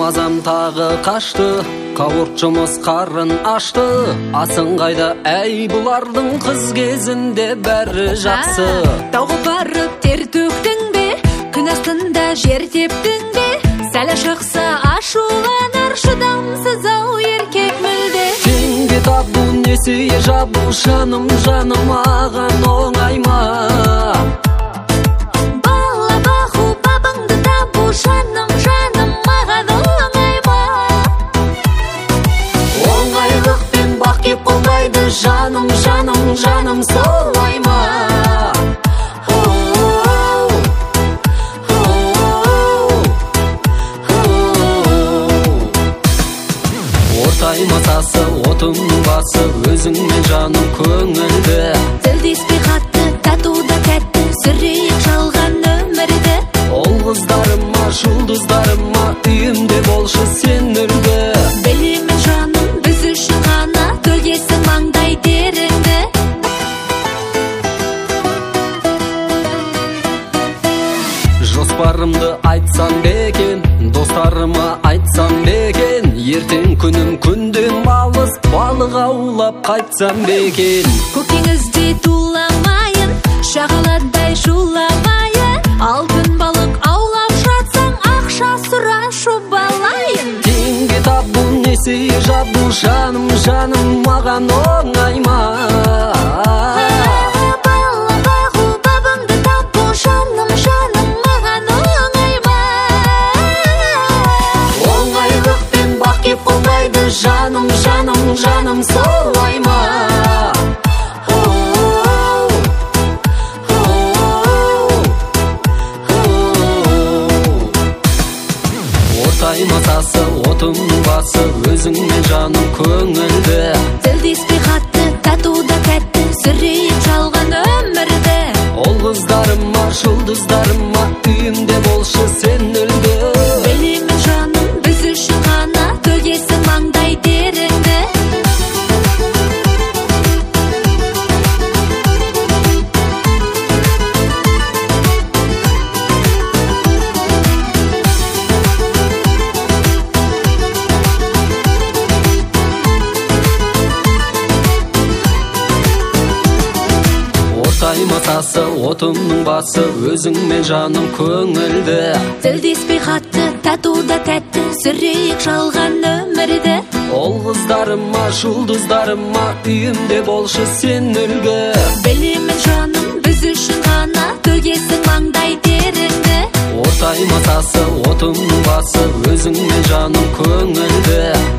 мазам тағы қашты, қауырт жұмыс қарын ашты. Асың қайда әй бұлардың, қыз кезінде бәрі жақсы. Тауға барып тер төктің бе, күн астында жер тептің бе? Сәл шықса ашуланар, шыдамсыз ау еркек мүлде. Теңге табу несие жабу, жаным жаным аған оңай ма? Бала бақу бабыңды табу, жаным жаным маған оңай ма? Оңайлықпен бақ кеп қоймайды, жаным жаным жаным солай ма? Ортай масасы, отымның басы, өзіңмен жаным көңілді. Тілдеспей қатты, татуда тәтті, сүрейік жалған өмірді. Ол қыздарыма, жұлдыздарыма, үйімде болшы сен үлгі. Білемін жаным, біз үшін ғана төгесің маңдай теріңді. Жоспарымды айтсам бекен, достарыма айтсам бекен, ертең күнім күнден алыс, балық аулап қайтсам бекен. Көкеңізде туламайын, шағаладай шуламайын, алтын балық аулап жатсаң, ақша сұрашу балайын. Теңге табу несие жабу, жаным жаным маған оңай ма? Бала бағу бабыңды табу, жаным жаным маған оңай ма? Оңайлықпен бақ кеп қоймайды, жаным жаным жаным солай ма? Ортай масасы, отымның басы, өзіңмен жаным көңілді. Тілдеспей қатты, татуда тәтті, сүрейік жалған өмірді. Ол қыздарыма, жұлдыздарыма, үйімде болшы сен үлгі. Білемін жаным, біз үшін ғана төгесің маңдай теріңді. Ортай масасы, отымның басы, өзіңмен жаным көңілді. Тілдеспей қатты, татуда тәтті, сүрейік жалған өмірді. Ол қыздарыма, жұлдыздарыма, үйімде болшы сен үлгі. Білемін жаным, біз үшін ғана төгесің маңдай теріңді. Ортай масасы, отымның басы, өзіңмен жаным көңілді.